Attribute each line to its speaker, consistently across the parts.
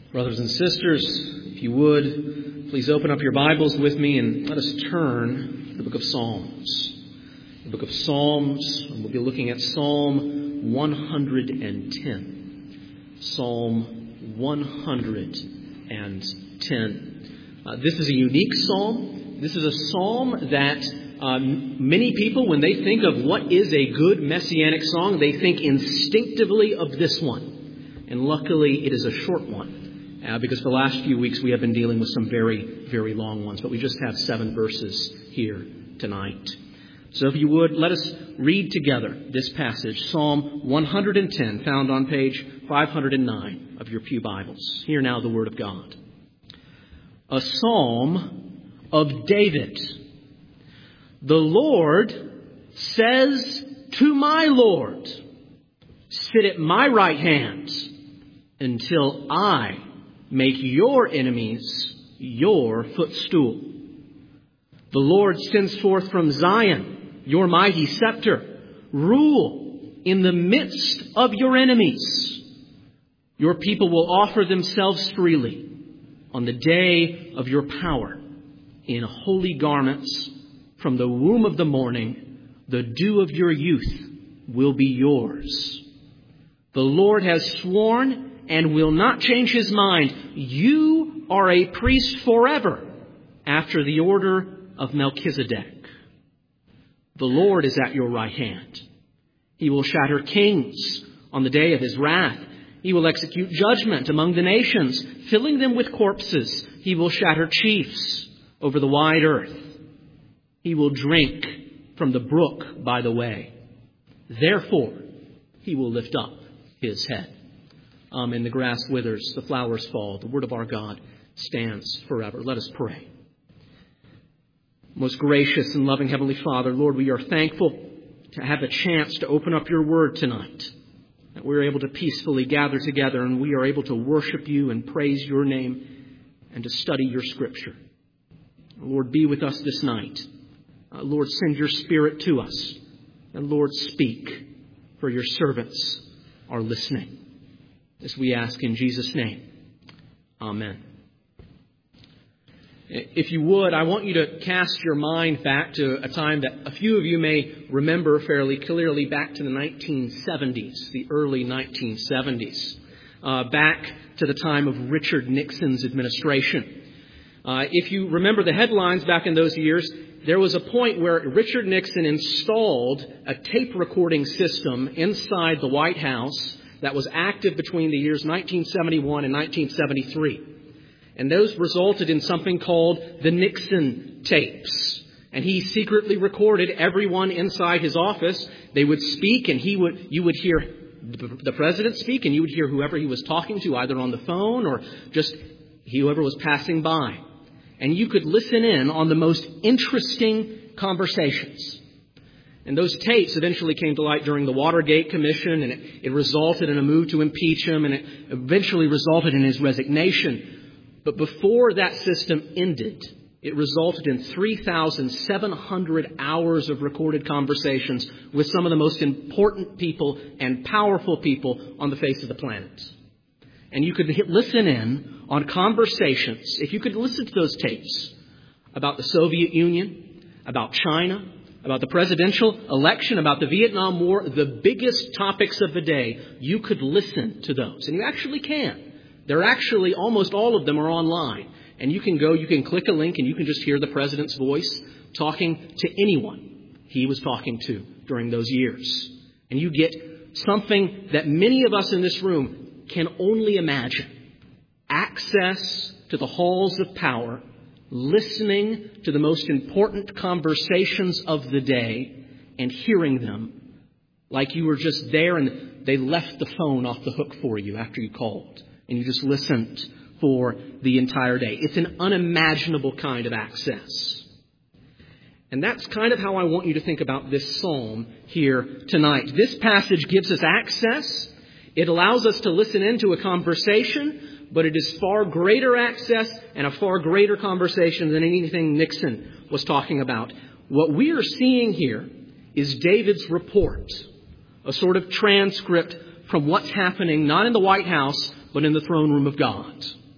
Speaker 1: Brothers and sisters, if you would, please open up your Bibles with me and let us turn to the book of Psalms. The book of Psalms, and we'll be looking at Psalm 110. Psalm 110. This is a unique psalm. This is a psalm that many people, when they think of what is a good messianic song, they think instinctively of this one. And luckily, it is a short one. Because the last few weeks we have been dealing with some very, very long ones. But we just have 7 verses here tonight. So if you would, let us read together this passage, Psalm 110, found on page 509 of your pew Bibles. Hear now the word of God. A psalm of David. The Lord says to my Lord, sit at my right hand until I make your enemies your footstool. The Lord sends forth from Zion your mighty scepter. Rule in the midst of your enemies. Your people will offer themselves freely on the day of your power in holy garments. From the womb of the morning, the dew of your youth will be yours. The Lord has sworn and will not change his mind. You are a priest forever after the order of Melchizedek. The Lord is at your right hand. He will shatter kings on the day of his wrath. He will execute judgment among the nations, filling them with corpses. He will shatter chiefs over the wide earth. He will drink from the brook by the way. Therefore, he will lift up his head. And the grass withers, the flowers fall. The word of our God stands forever. Let us pray. Most gracious and loving Heavenly Father, Lord, we are thankful to have a chance to open up your word tonight. That we're able to peacefully gather together and we are able to worship you and praise your name and to study your scripture. Lord, be with us this night. Lord, send your Spirit to us. And Lord, speak, for your servants are listening. As we ask in Jesus' name. Amen. If you would, I want you to cast your mind back to a time that a few of you may remember fairly clearly, back to the 1970s, the early 1970s, back to the time of Richard Nixon's administration. If you remember the headlines back in those years, there was a point where Richard Nixon installed a tape recording system inside the White House that was active between the years 1971 and 1973. And those resulted in something called the Nixon tapes. And he secretly recorded everyone inside his office. They would speak and you would hear the president speak and you would hear whoever he was talking to, either on the phone or just whoever was passing by. And you could listen in on the most interesting conversations. And those tapes eventually came to light during the Watergate Commission, and it resulted in a move to impeach him, and it eventually resulted in his resignation. But before that system ended, it resulted in 3,700 hours of recorded conversations with some of the most important people and powerful people on the face of the planet. And you could listen in on conversations, if you could listen to those tapes, about the Soviet Union, about China, about the presidential election, about the Vietnam War, the biggest topics of the day, you could listen to those. And you actually can. They're actually, almost all of them are online. And you can click a link and you can just hear the president's voice talking to anyone he was talking to during those years. And you get something that many of us in this room can only imagine. Access to the halls of power, listening to the most important conversations of the day and hearing them like you were just there and they left the phone off the hook for you after you called and you just listened for the entire day. It's an unimaginable kind of access. And that's kind of how I want you to think about this psalm here tonight. This passage gives us access. It allows us to listen into a conversation, but it is far greater access and a far greater conversation than anything Nixon was talking about. What we are seeing here is David's report, a sort of transcript from what's happening not in the White House, but in the throne room of God.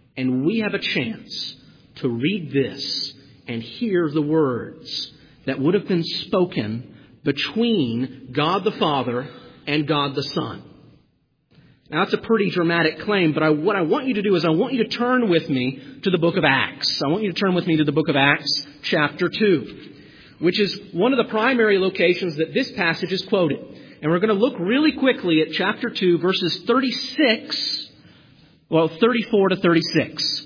Speaker 1: And we have a chance to read this and hear the words that would have been spoken between God the Father and God the Son. Now, that's a pretty dramatic claim, but what I want you to do is I want you to turn with me to the book of Acts. I want you to turn with me to the book of Acts, chapter 2, which is one of the primary locations that this passage is quoted. And we're going to look really quickly at chapter 2, verses 34 to 36.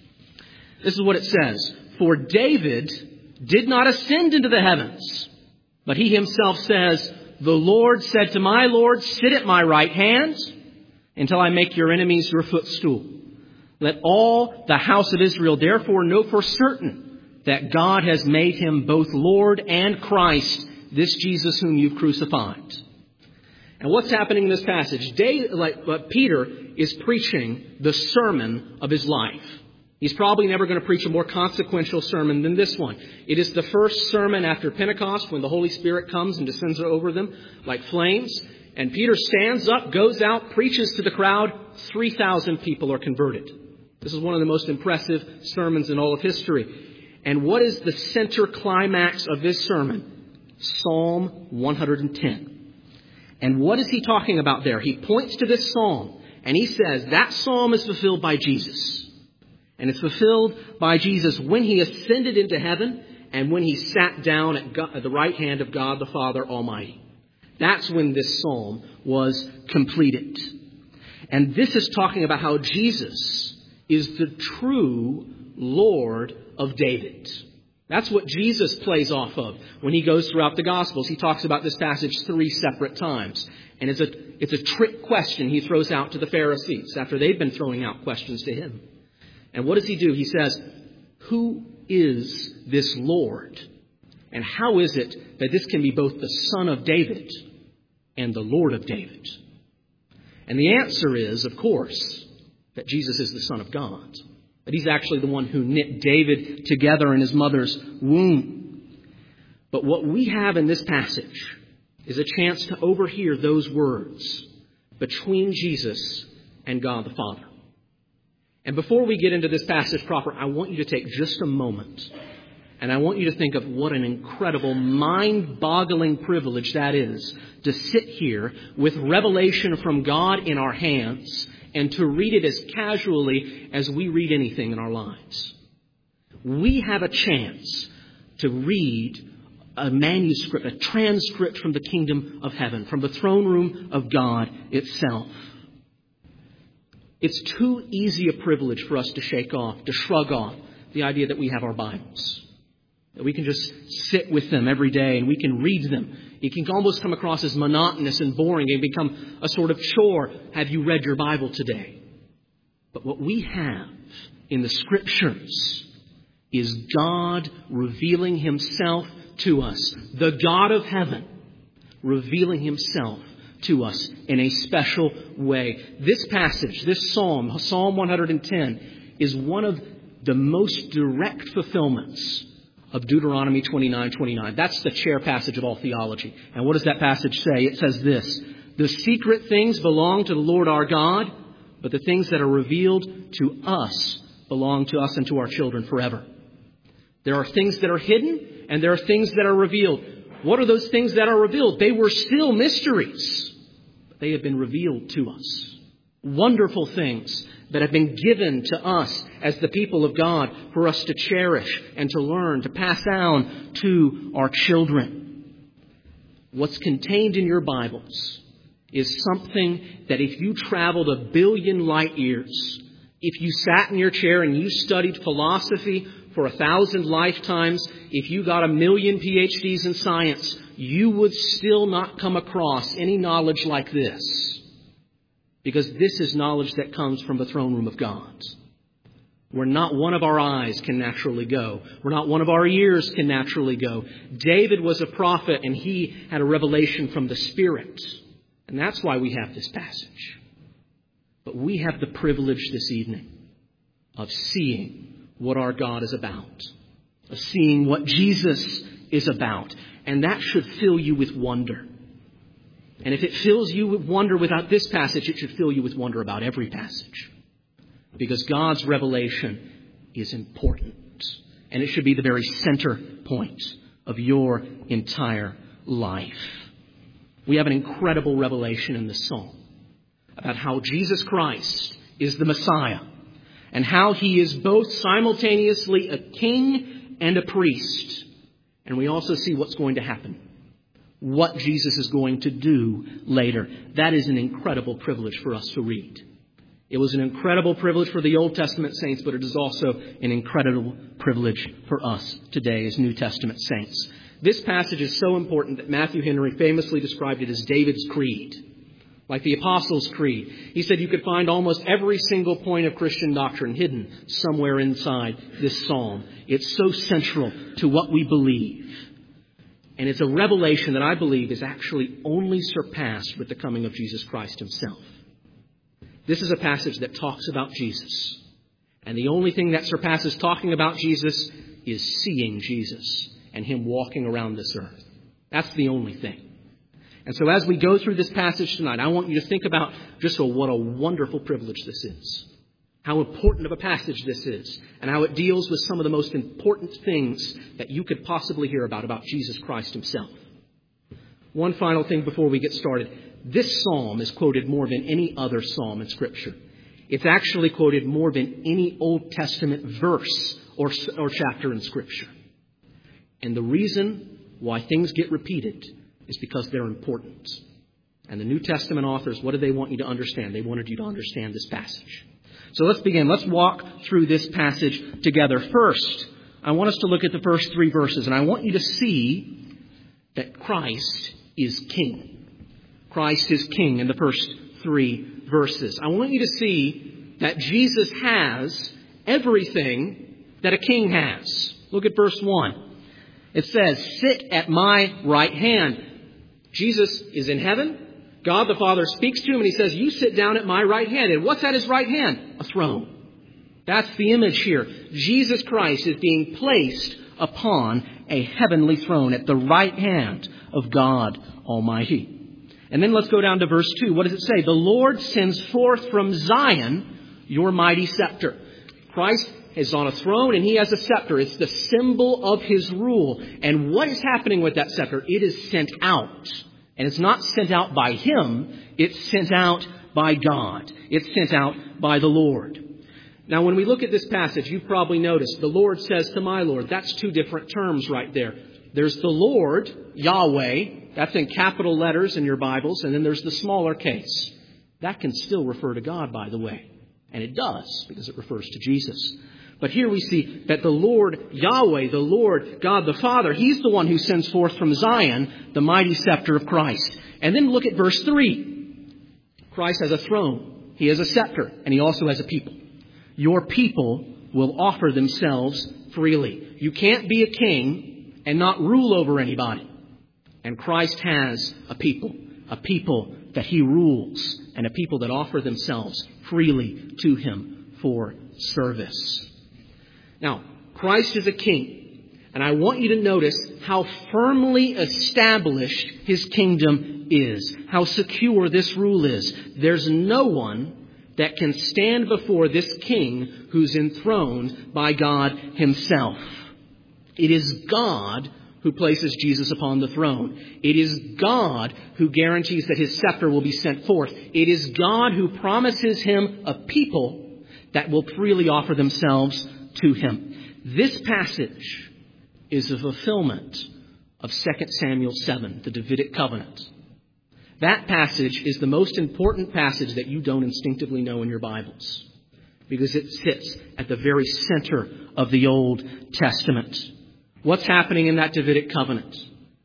Speaker 1: This is what it says. For David did not ascend into the heavens, but he himself says, the Lord said to my Lord, sit at my right hand until I make your enemies your footstool. Let all the house of Israel therefore know for certain that God has made him both Lord and Christ, this Jesus whom you've crucified. And what's happening in this passage? Peter is preaching the sermon of his life. He's probably never going to preach a more consequential sermon than this one. It is the first sermon after Pentecost when the Holy Spirit comes and descends over them like flames. And Peter stands up, goes out, preaches to the crowd. 3,000 people are converted. This is one of the most impressive sermons in all of history. And what is the center climax of this sermon? Psalm 110. And what is he talking about there? He points to this psalm and he says that psalm is fulfilled by Jesus. And it's fulfilled by Jesus when he ascended into heaven and when he sat down at the right hand of God the Father Almighty. That's when this psalm was completed. And this is talking about how Jesus is the true Lord of David. That's what Jesus plays off of when he goes throughout the Gospels. He talks about this passage 3 separate times. And it's a trick question he throws out to the Pharisees after they've been throwing out questions to him. And what does he do? He says, who is this Lord? And how is it that this can be both the Son of David and the Lord of David? And the answer is, of course, that Jesus is the Son of God. That he's actually the one who knit David together in his mother's womb. But what we have in this passage is a chance to overhear those words between Jesus and God the Father. And before we get into this passage proper, I want you to take just a moment. And I want you to think of what an incredible, mind-boggling privilege that is to sit here with revelation from God in our hands and to read it as casually as we read anything in our lives. We have a chance to read a manuscript, a transcript from the kingdom of heaven, from the throne room of God itself. It's too easy a privilege for us to shake off, to shrug off the idea that we have our Bibles. That we can just sit with them every day and we can read them. It can almost come across as monotonous and boring and become a sort of chore. Have you read your Bible today? But what we have in the Scriptures is God revealing himself to us. The God of heaven revealing himself to us in a special way. This passage, this psalm, Psalm 110, is one of the most direct fulfillments of Deuteronomy 29:29. That's the chair passage of all theology. And what does that passage say? It says this: the secret things belong to the Lord our God, but the things that are revealed to us belong to us and to our children forever. There are things that are hidden and there are things that are revealed. What are those things that are revealed? They were still mysteries. They have been revealed to us. Wonderful things that have been given to us as the people of God for us to cherish and to learn, to pass down to our children. What's contained in your Bibles is something that if you traveled 1 billion light years, if you sat in your chair and you studied philosophy for 1,000 lifetimes, if you got 1 million PhDs in science, you would still not come across any knowledge like this. Because this is knowledge that comes from the throne room of God. Where not one of our eyes can naturally go. Where not one of our ears can naturally go. David was a prophet and he had a revelation from the Spirit. And that's why we have this passage. But we have the privilege this evening of seeing what our God is about. Of seeing what Jesus is about. And that should fill you with wonder. And if it fills you with wonder without this passage, it should fill you with wonder about every passage. because God's revelation is important. And it should be the very center point of your entire life. We have an incredible revelation in this psalm about how Jesus Christ is the Messiah and how he is both simultaneously a king and a priest. And we also see what's going to happen, what Jesus is going to do later. That is an incredible privilege for us to read. It was an incredible privilege for the Old Testament saints, but it is also an incredible privilege for us today as New Testament saints. This passage is so important that Matthew Henry famously described it as David's Creed, like the Apostles' Creed. He said you could find almost every single point of Christian doctrine hidden somewhere inside this psalm. It's so central to what we believe. And it's a revelation that I believe is actually only surpassed with the coming of Jesus Christ himself. This is a passage that talks about Jesus. And the only thing that surpasses talking about Jesus is seeing Jesus and him walking around this earth. That's the only thing. And so as we go through this passage tonight, I want you to think about just what a wonderful privilege this is. How important of a passage this is. And how it deals with some of the most important things that you could possibly hear about Jesus Christ himself. One final thing before we get started. This psalm is quoted more than any other psalm in Scripture. It's actually quoted more than any Old Testament verse or chapter in Scripture. And the reason why things get repeated is because they're important. And the New Testament authors, what do they want you to understand? They wanted you to understand this passage. So let's begin. Let's walk through this passage together. First, I want us to look at the first 3 verses. And I want you to see that Christ is King. Christ is King in the first 3 verses. I want you to see that Jesus has everything that a king has. Look at verse 1. It says, "Sit at my right hand." Jesus is in heaven. God the Father speaks to him and he says, "You sit down at my right hand." And what's at his right hand? A throne. That's the image here. Jesus Christ is being placed upon a heavenly throne at the right hand of God Almighty. And then let's go down to verse 2. What does it say? "The Lord sends forth from Zion your mighty scepter." Christ is on a throne and he has a scepter. It's the symbol of his rule. And what is happening with that scepter? It is sent out. And it's not sent out by him. It's sent out by God. It's sent out by the Lord. Now, when we look at this passage, you've probably noticed the Lord says to my Lord. That's 2 different terms right there. There's the Lord, Yahweh. That's in capital letters in your Bibles. And then there's the smaller case. That can still refer to God, by the way. And it does, because it refers to Jesus. But here we see that the Lord Yahweh, the Lord God the Father, he's the one who sends forth from Zion the mighty scepter of Christ. And then look at verse 3. Christ has a throne. He has a scepter. And he also has a people. Your people will offer themselves freely. You can't be a king and not rule over anybody. And Christ has a people that he rules, and a people that offer themselves freely to him for service. Now, Christ is a king, and I want you to notice how firmly established his kingdom is, how secure this rule is. There's no one that can stand before this king who's enthroned by God himself. It is God who places Jesus upon the throne. It is God who guarantees that his scepter will be sent forth. It is God who promises him a people that will freely offer themselves to him. This passage is a fulfillment of 2 Samuel 7, the Davidic covenant. That passage is the most important passage that you don't instinctively know in your Bibles, because it sits at the very center of the Old Testament. What's happening in that Davidic covenant?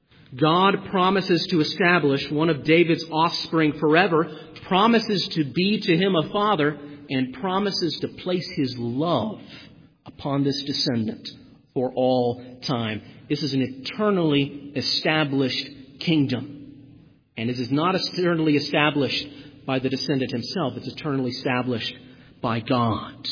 Speaker 1: God promises to establish one of David's offspring forever, promises to be to him a father, and promises to place his love upon this descendant for all time. This is an eternally established kingdom. And it is not eternally established by the descendant himself. It's eternally established by God.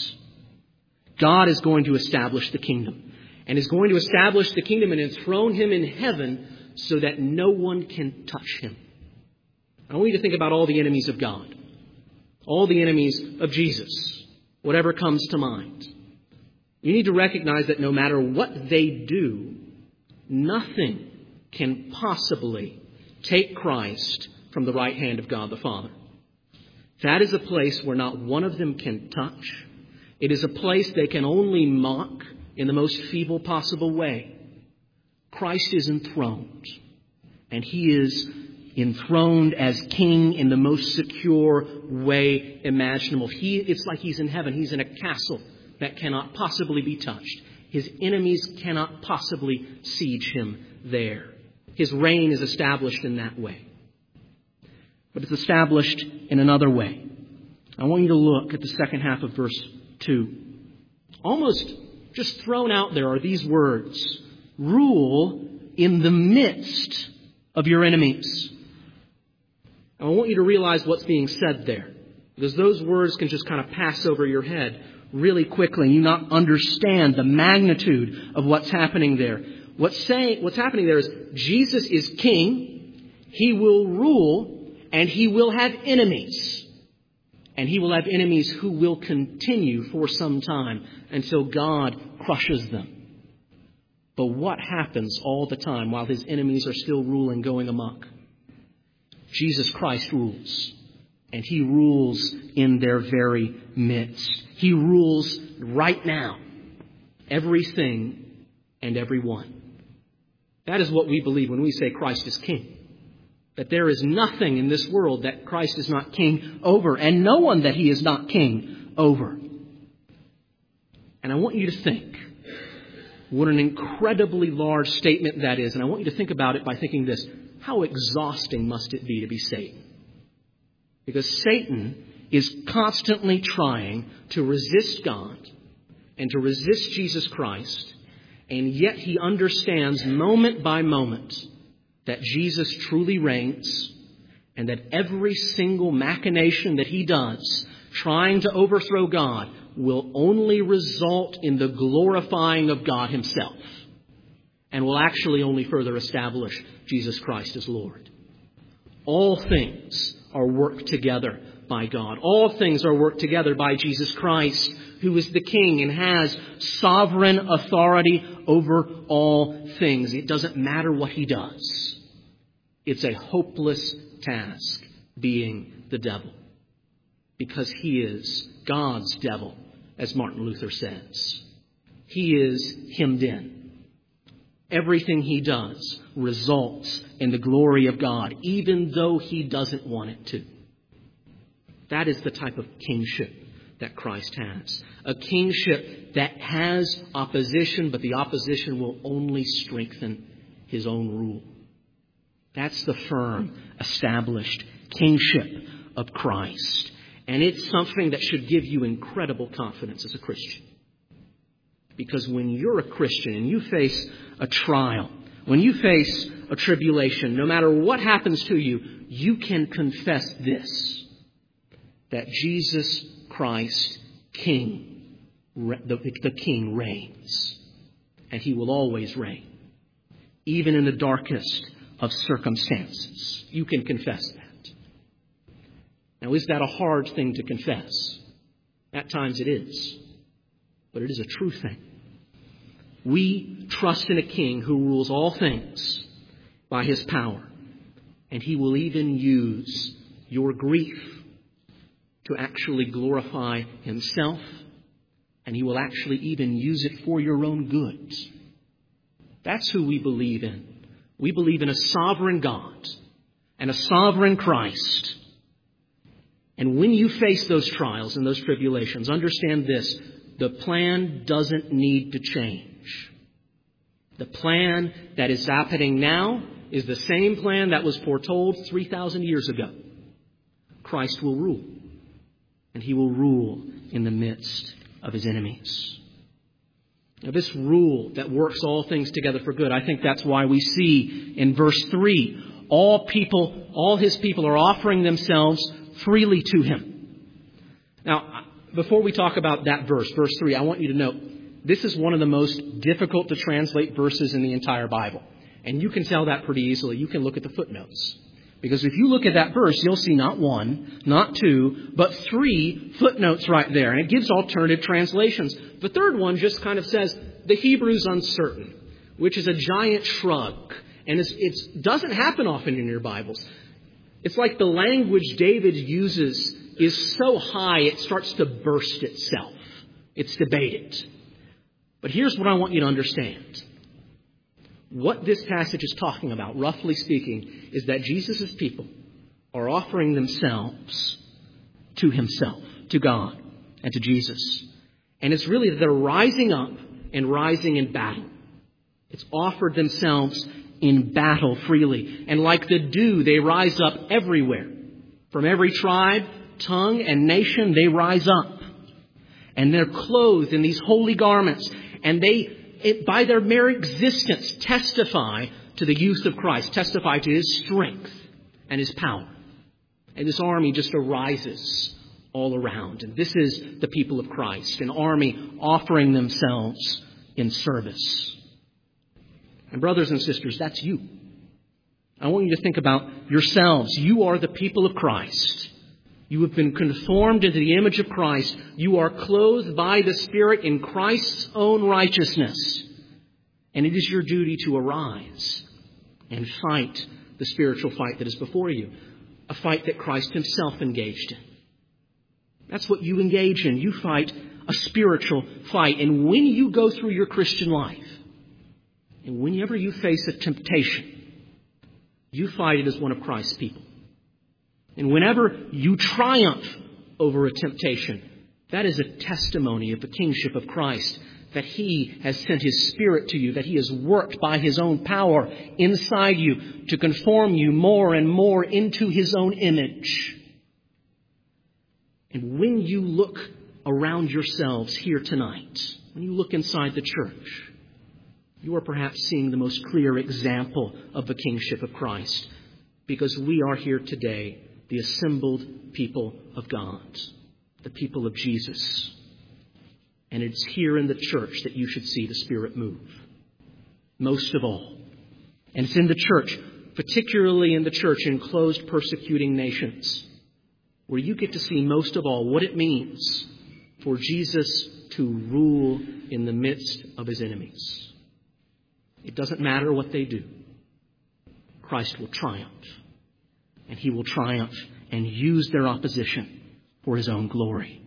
Speaker 1: God is going to establish the kingdom. And is going to establish the kingdom and enthrone him in heaven so that no one can touch him. I want you to think about all the enemies of God. All the enemies of Jesus. whatever comes to mind. You need to recognize that no matter what they do, nothing can possibly take Christ from the right hand of God the Father. That is a place where not one of them can touch. It is a place they can only mock in the most feeble possible way. Christ is enthroned, and he is enthroned as king in the most secure way imaginable. It's like he's in heaven. He's in a castle that cannot possibly be touched. His enemies cannot possibly siege him there. His reign is established in that way. But it's established in another way. I want you to look at the second half of verse 2. Almost just thrown out there are these words: rule in the midst of your enemies. I want you to realize what's being said there, because those words can just kind of pass over your head really quickly and you not understand the magnitude of what's happening there. What's happening there is Jesus is king, he will rule, and he will have enemies. And he will have enemies who will continue for some time until God crushes them. But what happens all the time while his enemies are still ruling, going amok? Jesus Christ rules. And he rules in their very midst. He rules right now. Everything and everyone. That is what we believe when we say Christ is king. That there is nothing in this world that Christ is not king over, and no one that he is not king over. And I want you to think what an incredibly large statement that is. And I want you to think about it by thinking this: how exhausting must it be to be Satan? Because Satan is constantly trying to resist God and to resist Jesus Christ, and yet he understands moment by moment that Jesus truly reigns, and that every single machination that he does, trying to overthrow God, will only result in the glorifying of God himself, and will actually only further establish Jesus Christ as Lord. All things are worked together by God. All things are worked together by Jesus Christ, who is the King and has sovereign authority over all things. It doesn't matter what he does. It's a hopeless task being the devil, because he is God's devil, as Martin Luther says. He is hemmed in. Everything he does results in the glory of God, even though he doesn't want it to. That is the type of kingship that Christ has. A kingship that has opposition, but the opposition will only strengthen his own rule. That's the firm, established kingship of Christ. And it's something that should give you incredible confidence as a Christian. Because when you're a Christian and you face a trial, when you face a tribulation, no matter what happens to you, you can confess this: that Jesus Christ, King, the King reigns. And he will always reign, even in the darkest of circumstances. You can confess that. Now, is that a hard thing to confess? At times it is. But it is a true thing. We trust in a king who rules all things by his power. And he will even use your grief to actually glorify himself. And he will actually even use it for your own good. That's who we believe in. We believe in a sovereign God and a sovereign Christ. And when you face those trials and those tribulations, understand this: the plan doesn't need to change. The plan that is happening now is the same plan that was foretold 3,000 years ago. Christ will rule, and he will rule in the midst of his enemies. Now, this rule that works all things together for good, I think that's why we see in verse 3, all his people are offering themselves freely to him. Now, before we talk about that verse 3, I want you to note, this is one of the most difficult to translate verses in the entire Bible. And you can tell that pretty easily. You can look at the footnotes. Because if you look at that verse, you'll see not one, not two, but three footnotes right there. And it gives alternative translations. The third one just kind of says, the Hebrew's uncertain, which is a giant shrug. And it doesn't happen often in your Bibles. It's like the language David uses is so high it starts to burst itself. It's debated. But here's what I want you to understand. What this passage is talking about, roughly speaking, is that Jesus' people are offering themselves to Himself, to God, and to Jesus. And it's really that they're rising up and rising in battle. It's offered themselves in battle freely. And like the dew, they rise up everywhere. From every tribe, tongue, and nation, they rise up. And they're clothed in these holy garments. And by their mere existence, testify to the youth of Christ, testify to His strength and His power. And this army just arises all around. And this is the people of Christ, an army offering themselves in service. And brothers and sisters, that's you. I want you to think about yourselves. You are the people of Christ. You have been conformed into the image of Christ. You are clothed by the Spirit in Christ's own righteousness. And it is your duty to arise and fight the spiritual fight that is before you. A fight that Christ Himself engaged in. That's what you engage in. You fight a spiritual fight. And when you go through your Christian life, and whenever you face a temptation, you fight it as one of Christ's people. And whenever you triumph over a temptation, that is a testimony of the kingship of Christ, that He has sent His Spirit to you, that He has worked by His own power inside you to conform you more and more into His own image. And when you look around yourselves here tonight, when you look inside the church, you are perhaps seeing the most clear example of the kingship of Christ, because we are here today, the assembled people of God, the people of Jesus. And it's here in the church that you should see the Spirit move, most of all. And it's in the church, particularly in the church in closed, persecuting nations, where you get to see most of all what it means for Jesus to rule in the midst of His enemies. It doesn't matter what they do. Christ will triumph. And He will triumph and use their opposition for His own glory.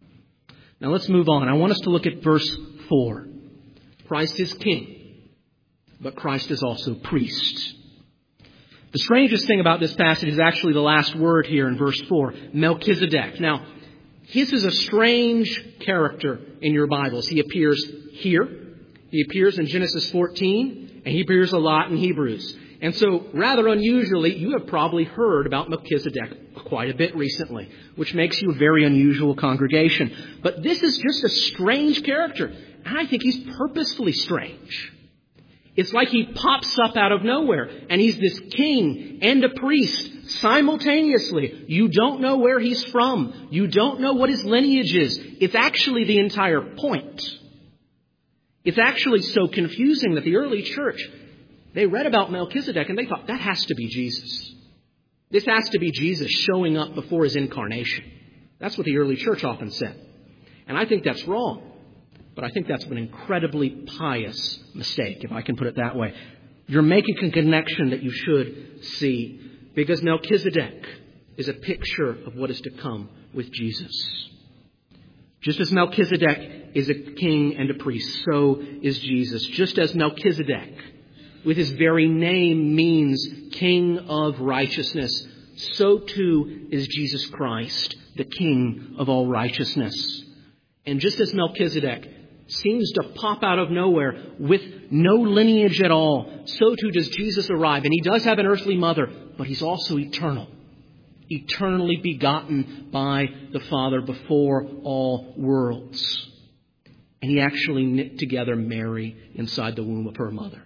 Speaker 1: Now let's move on. I want us to look at verse 4. Christ is king, but Christ is also priest. The strangest thing about this passage is actually the last word here in verse 4, Melchizedek. Now, his is a strange character in your Bibles. He appears here. He appears in Genesis 14, and he appears a lot in Hebrews. And so, rather unusually, you have probably heard about Melchizedek quite a bit recently, which makes you a very unusual congregation. But this is just a strange character, and I think he's purposefully strange. It's like he pops up out of nowhere, and he's this king and a priest simultaneously. You don't know where he's from. You don't know what his lineage is. It's actually the entire point. It's actually so confusing that the early church, they read about Melchizedek and they thought, that has to be Jesus. This has to be Jesus showing up before His incarnation. That's what the early church often said. And I think that's wrong. But I think that's an incredibly pious mistake, if I can put it that way. You're making a connection that you should see, because Melchizedek is a picture of what is to come with Jesus. Just as Melchizedek is a king and a priest, so is Jesus. Just as Melchizedek, with his very name, means King of righteousness, so too is Jesus Christ, the King of all righteousness. And just as Melchizedek seems to pop out of nowhere with no lineage at all, so too does Jesus arrive. And He does have an earthly mother, but He's also eternal. Eternally begotten by the Father before all worlds. And He actually knit together Mary inside the womb of her mother.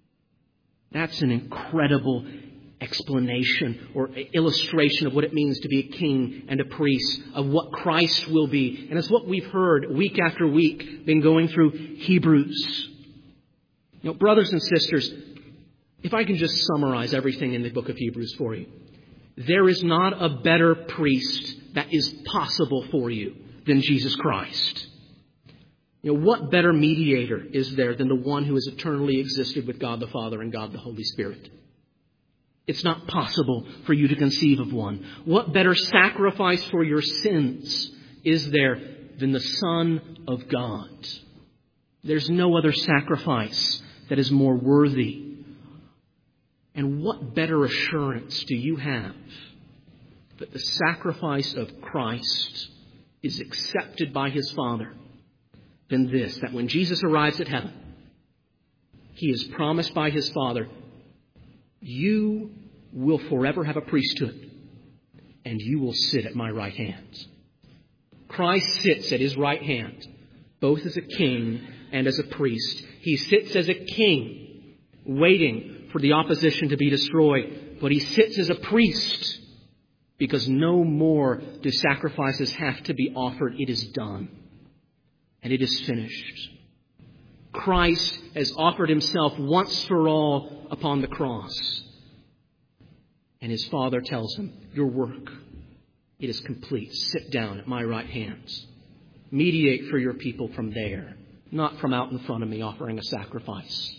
Speaker 1: That's an incredible explanation or illustration of what it means to be a king and a priest, of what Christ will be. And it's what we've heard week after week, been going through Hebrews. You know, brothers and sisters, if I can just summarize everything in the book of Hebrews for you. There is not a better priest that is possible for you than Jesus Christ. What better mediator is there than the one who has eternally existed with God the Father and God the Holy Spirit? It's not possible for you to conceive of one. What better sacrifice for your sins is there than the Son of God? There's no other sacrifice that is more worthy. And what better assurance do you have that the sacrifice of Christ is accepted by His Father than this, that when Jesus arrives at heaven, He is promised by His Father, you will forever have a priesthood, and you will sit at my right hand. Christ sits at His right hand, both as a king and as a priest. He sits as a king, waiting for the opposition to be destroyed, but He sits as a priest, because no more do sacrifices have to be offered. It is done, and it is finished. Christ has offered Himself once for all upon the cross. And His Father tells Him, your work, it is complete. Sit down at my right hand. Mediate for your people from there, not from out in front of me offering a sacrifice.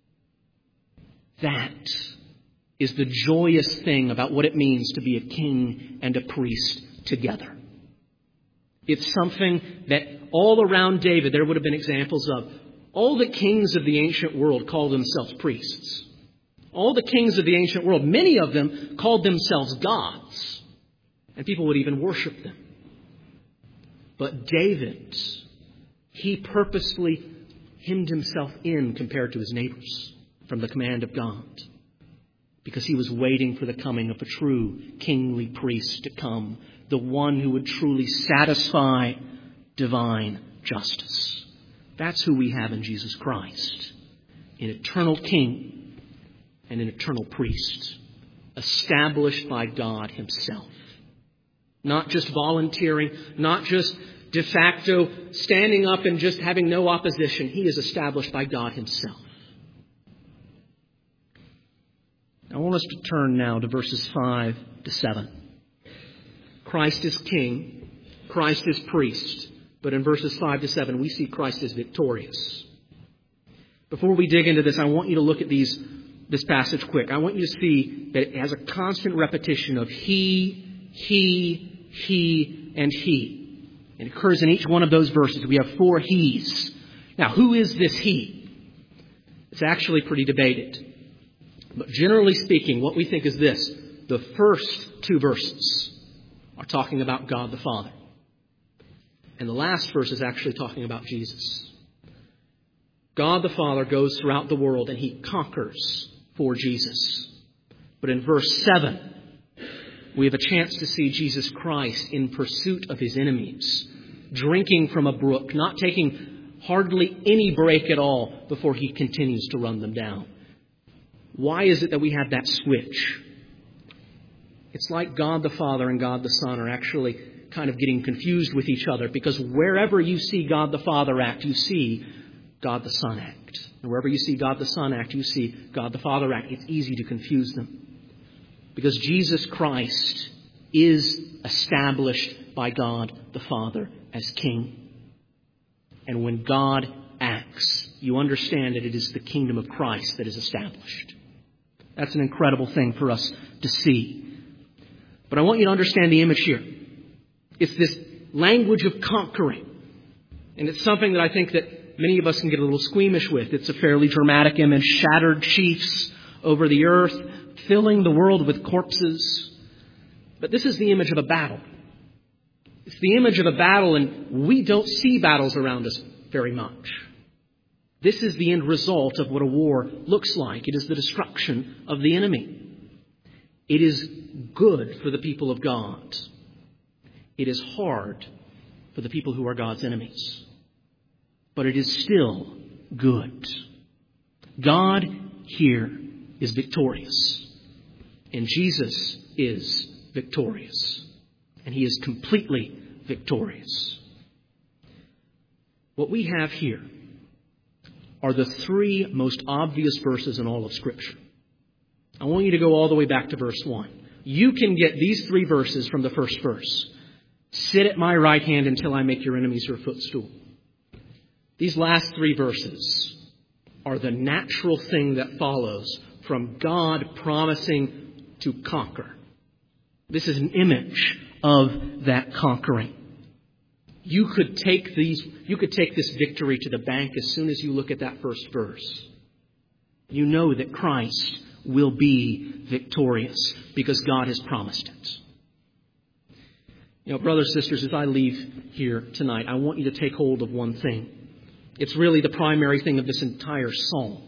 Speaker 1: That is the joyous thing about what it means to be a king and a priest together. It's something that all around David there would have been examples of. All the kings of the ancient world called themselves priests. All the kings of the ancient world, many of them called themselves gods. And people would even worship them. But David, he purposefully hemmed himself in compared to his neighbors from the command of God, because he was waiting for the coming of a true kingly priest to come, the one who would truly satisfy divine justice. That's who we have in Jesus Christ, an eternal king and an eternal priest, established by God Himself. Not just volunteering, not just de facto standing up and just having no opposition. He is established by God Himself. I want us to turn now to verses 5 to 7. Christ is king. Christ is priest. But in verses 5 to 7, we see Christ is victorious. Before we dig into this, I want you to look at this passage quick. I want you to see that it has a constant repetition of he, and he. It occurs in each one of those verses. We have 4 he's. Now, who is this he? It's actually pretty debated. But generally speaking, what we think is this. The first 2 verses are talking about God the Father. And the last verse is actually talking about Jesus. God the Father goes throughout the world and He conquers for Jesus. But in verse 7, we have a chance to see Jesus Christ in pursuit of His enemies, drinking from a brook, not taking hardly any break at all before He continues to run them down. Why is it that we have that switch? It's like God the Father and God the Son are actually kind of getting confused with each other, because wherever you see God the Father act, you see God the Son act. And wherever you see God the Son act, you see God the Father act. It's easy to confuse them, because Jesus Christ is established by God the Father as King. And when God acts, you understand that it is the kingdom of Christ that is established. That's an incredible thing for us to see. But I want you to understand the image here. It's this language of conquering. And it's something that I think that many of us can get a little squeamish with. It's a fairly dramatic image. Shattered chiefs over the earth, filling the world with corpses. But this is the image of a battle. It's the image of a battle, and we don't see battles around us very much. This is the end result of what a war looks like. It is the destruction of the enemy. It is good for the people of God. It is hard for the people who are God's enemies. But it is still good. God here is victorious. And Jesus is victorious. And He is completely victorious. What we have here are the 3 most obvious verses in all of Scripture. I want you to go all the way back to verse 1. You can get these 3 verses from the first verse. Sit at my right hand until I make your enemies your footstool. These last 3 verses are the natural thing that follows from God promising to conquer. This is an image of that conquering. You could take this victory to the bank as soon as you look at that first verse. You know that Christ will be victorious because God has promised it. You know, brothers and sisters, as I leave here tonight, I want you to take hold of one thing. It's really the primary thing of this entire psalm.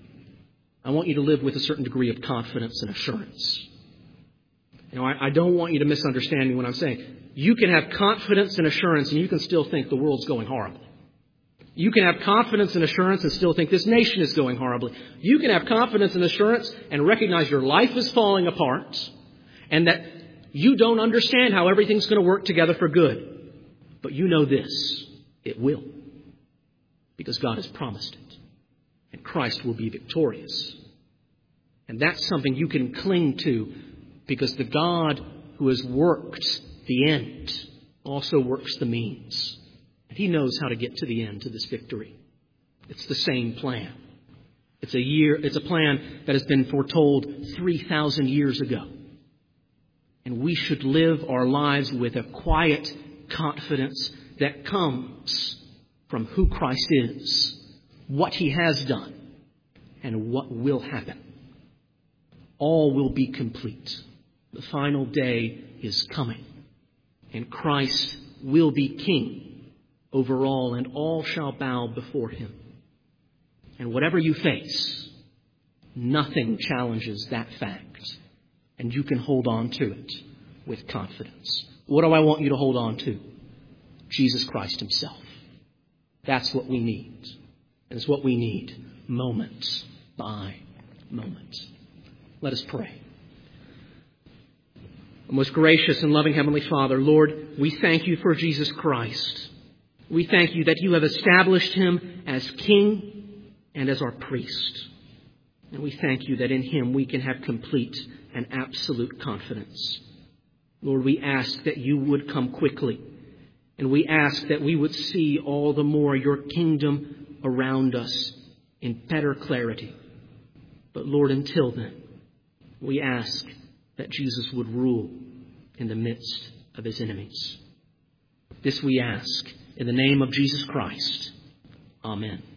Speaker 1: I want you to live with a certain degree of confidence and assurance. You know, I don't want you to misunderstand me when I'm saying you can have confidence and assurance and you can still think the world's going horribly. You can have confidence and assurance and still think this nation is going horribly. You can have confidence and assurance and recognize your life is falling apart and that you don't understand how everything's going to work together for good. But you know this, it will. Because God has promised it. And Christ will be victorious. And that's something you can cling to because the God who has worked the end also works the means. And He knows how to get to the end, to this victory. It's the same plan. It's a plan that has been foretold 3,000 years ago. And we should live our lives with a quiet confidence that comes from who Christ is, what He has done, and what will happen. All will be complete. The final day is coming, and Christ will be King over all, and all shall bow before Him. And whatever you face, nothing challenges that fact, and you can hold on to it with confidence. What do I want you to hold on to? Jesus Christ Himself. That's what we need. And it's what we need moment by moment. Let us pray. Most gracious and loving Heavenly Father, Lord, we thank You for Jesus Christ. We thank You that You have established Him as King and as our priest. And we thank You that in Him we can have complete and absolute confidence. Lord, we ask that You would come quickly. And we ask that we would see all the more Your kingdom around us in better clarity. But Lord, until then, we ask that Jesus would rule in the midst of His enemies. This we ask in the name of Jesus Christ. Amen.